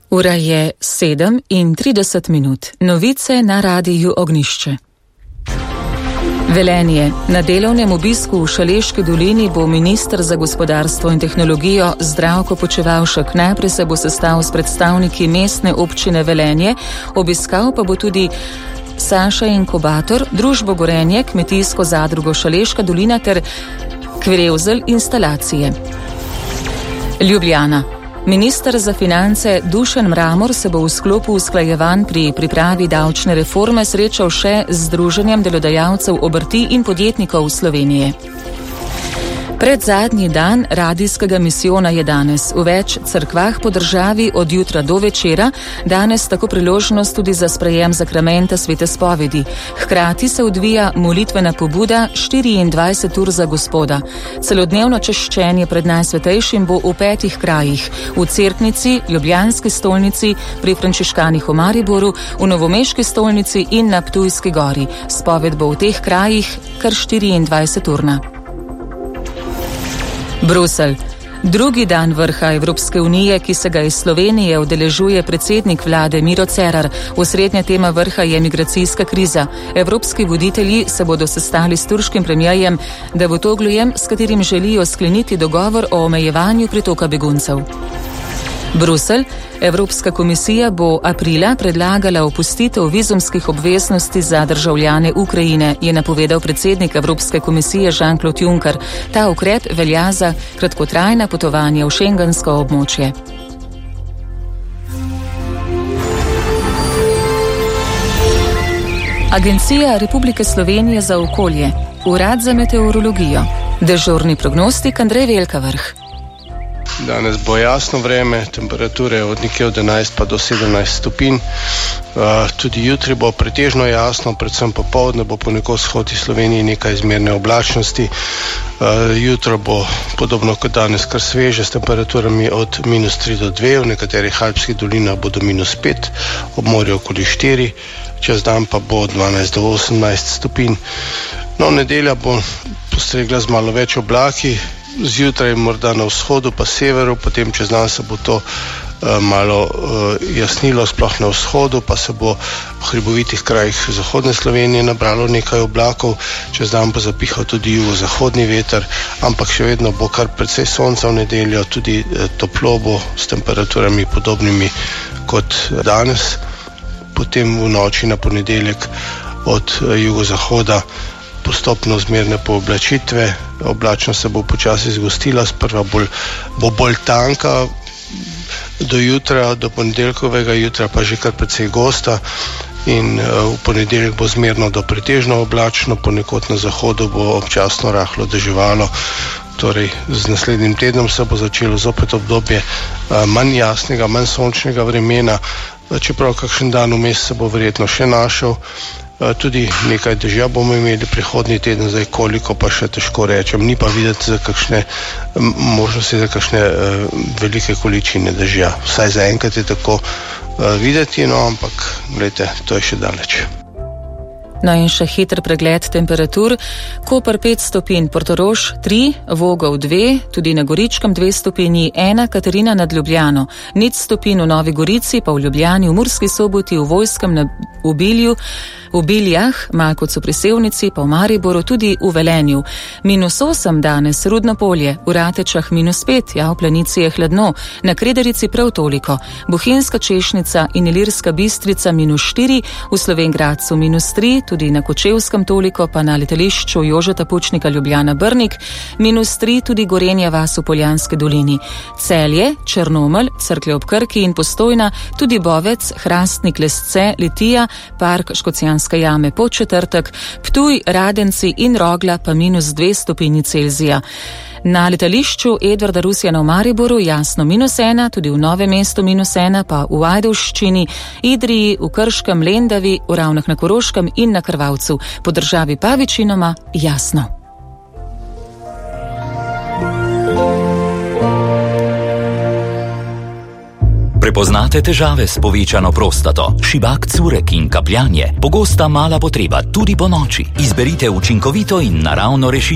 Ura je 7:30. Novice na Radiu Ognjišče. Velenje. Na delovnem obisku v Šaleški dolini bo minister za gospodarstvo in tehnologijo Zdravko Počivalšek. Najprej se bo sestal s predstavniki mestne občine Velenje, obiskal pa bo tudi Saša Inkubator, družbo Gorenje, kmetijsko zadrugo Šaleška dolina ter Kvreozel instalacije. Ljubljana. Minister za finance Dušan Mramor se bo v sklopu usklajevanj pri pripravi davčne reforme srečal še z Združenjem delodajalcev obrti in podjetnikov Slovenije. Predzadnji dan radijskega misijona je danes. V več cerkvah po državi od jutra do večera, danes tako priložnost tudi za sprejem zakramenta svete spovedi. Hkrati se odvija molitvena pobuda 24 ur za Gospoda. Celodnevno češčenje pred Najsvetejšim bo v 5 krajih. V Cerknici, Ljubljanski stolnici, pri Frančiškanih v Mariboru, v Novomeški stolnici in na Ptujski gori. Spoved bo v teh krajih kar 24-urna. Bruselj. Drugi dan vrha Evropske unije, ki se ga iz Slovenije udeležuje predsednik vlade Miro Cerar. Osrednja tema vrha je migracijska kriza. Evropski voditelji se bodo sestali s turškim premierjem Davutoglujem, s katerim želijo skleniti dogovor o omejevanju pritoka beguncev. Bruselj. Evropska komisija bo aprila predlagala opustitev vizumskih obveznosti za državljane Ukrajine, je napovedal predsednik Evropske komisije Jean-Claude Juncker. Ta ukrep velja za kratkotrajna potovanja v šengensko območje. Agencija Republike Slovenije za okolje, Urad za meteorologijo, dežurni prognostik Andrej Velkavrh. Danes bo jasno vreme, temperature od nekje od 11 pa do 17 stopinj. Tudi jutri bo pretežno jasno, predvsem popoldne bo ponekod vzhod Sloveniji nekaj izmerne oblačnosti. Jutro bo podobno kot danes kar sveže s temperaturami od -3 do 2, v nekaterih alpskih dolinah bo do -5, ob morju okoli 4, čez dan pa bo 12 do 18 stopinj. Nedelja bo postregla z malo več oblaki, zjutraj morda na vzhodu pa severu, potem čez dan se bo to malo jasnilo, sploh na vzhodu, pa se bo v hribovitih krajih zahodne Slovenije nabralo nekaj oblakov, čez dan bo zapihal tudi jugozahodni veter, ampak še vedno bo kar precej sonca v nedeljo, tudi toplo bo s temperaturami podobnimi kot danes. Potem v noči na ponedeljek od jugozahoda postopno zmerne pooblačitve, oblačnost se bo počasi zgostila, sprva bo bolj tanka, do jutra, do ponedeljkovega jutra pa že kar precej gosta in v ponedeljek bo zmerno do pretežno oblačno, ponekod na zahodu bo občasno rahlo deževalo. Torej, z naslednjim tednom se bo začelo zopet obdobje manj jasnega, manj sončnega vremena, čeprav kakšen dan vmes se bo verjetno še našel. Tudi nekaj dežja bomo imeli prihodnji teden, zdaj koliko pa še težko rečem, ni pa videti za kakšne možnosti, za kakšne velike količine dežja. Vsaj zaenkrat je tako videti, ampak glejte, to je še daleč. In še hiter pregled temperatur. Koper 5 stopinj, Portorož 3, Vogel 2, tudi na Goričkem 2 stopinji, 1, Katarina nad Ljubljano, 0 stopinj v Novi Gorici, pa v Ljubljani, v Murski Soboti, v Vojskem na Obilju, v Biljah, Malkovcu pri Sevnici, pa v Mariboru, tudi v Velenju. -8 danes, Rudno polje, v Ratečah -5, v Planici je hladno, na Krederici prav toliko, Bohinjska Češnica in Ilirska Bistrica -4, v Slovenj Gradcu -3, tudi na Kočevskem toliko, pa na letališču Jožeta Pučnika Ljubljana Brnik, -3, tudi Gorenja vas v Poljanski dolini. Celje, Črnomelj, Cerklje ob Krki in Postojna, tudi Bovec, Hrastnik, Lesce, Litija, Park Škocjanske jame Podčetrtek, Ptuj, Radenci in Rogla pa -2 stopinji Celzija. Na letališču Edvarda Rusjana v Mariboru jasno -1, tudi v Novem mestu -1, pa v Ajdovščini, Idriji, v Krškem, Lendavi, v Ravnah na Koroškem in na Krvavcu. Po državi pa večinoma jasno. Prepoznate težave s povečano prostato, šibak curek in kapljanje, pogosta mala potreba tudi po noči. Izberite učinkovito in naravno rešitev.